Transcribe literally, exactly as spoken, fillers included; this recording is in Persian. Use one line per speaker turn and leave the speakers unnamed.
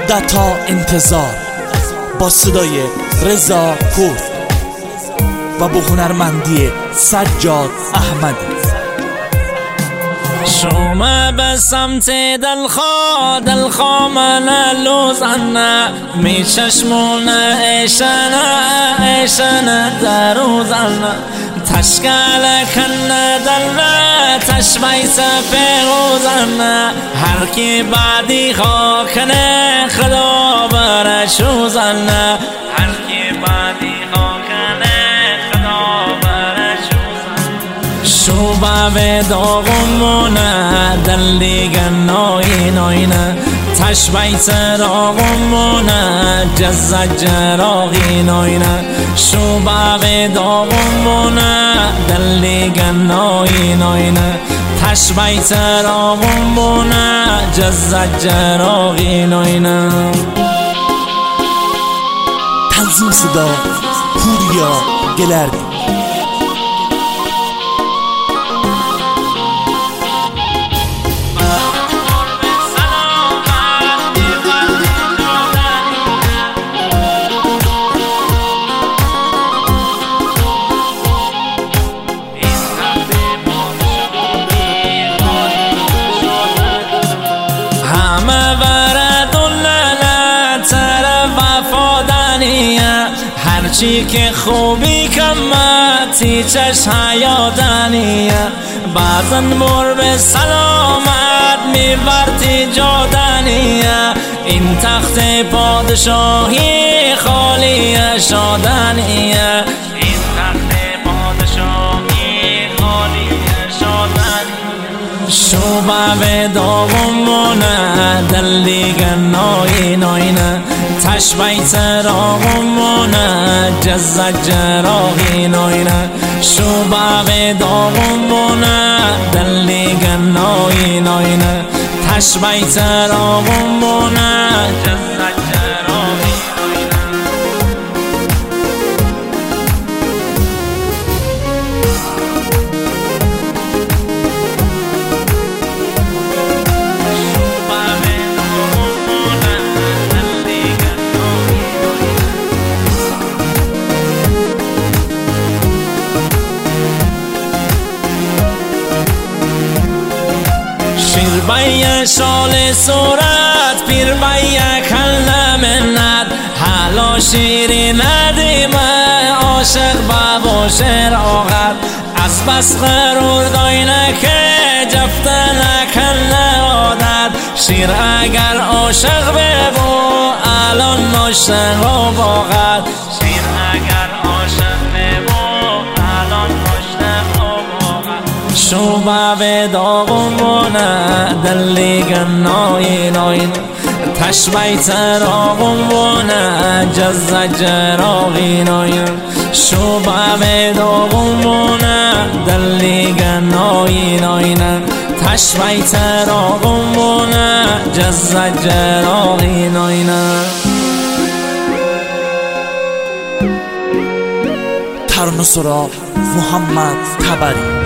مدت‌ها انتظار با صدای رضا کرد و با هنرمندی سجاد احمدی.
شما به سمت دلخوا دلخوا من لوزنه می چشمونه ایشنه ایشنه در روزنه تشکل کنه دلره تشبیس پیروزنه هر کی بعدی خاکنه خدا برشوزنه هر کی بعدی خاکنه خدا برشوزنه شوبه به داغمونه دل دیگه نای ناینه تشبیت راغمونه جزد جراغی ناینه شوبه به داغمونه دل دیگه نای ناینه تشبیت راغمونه جزد جراغی ناینه.
تنظیم صدا پوریا گلردی.
هرچی که خوبی کمتی چشم حیادنیه بعضن بر به سلامت میبرتی جادنیه این تخت پادشاهی خالی شادنیه این تخت پادشاهی خالی شادنیه شوبه به داغمونه دل دیگه نای ناینه تشبیت راغمونه جزد جراغی ناینه شوبه به داغمونه دل دیگه نای ناینه تشبیت راغمونه جزد جراغی شیر بای شال صورت پیر بای کل منت حالا شیری ندیمه عاشق بابا شیر آغد از بس غرور داینه که جفته نکن عادت شیر اگر عاشق ببو الان نشته و باغد شیر اگر عاشق ببو الان نشته و باغد شوبه به داغمونه دل دیگه نای ناین تشبیت راغمونه جزد جراغی ناین شوبه به داغمونه دل دیگه نای ناین تشبیت راغمونه جزد جراغی ناین.
ترانه سرا محمد تبری.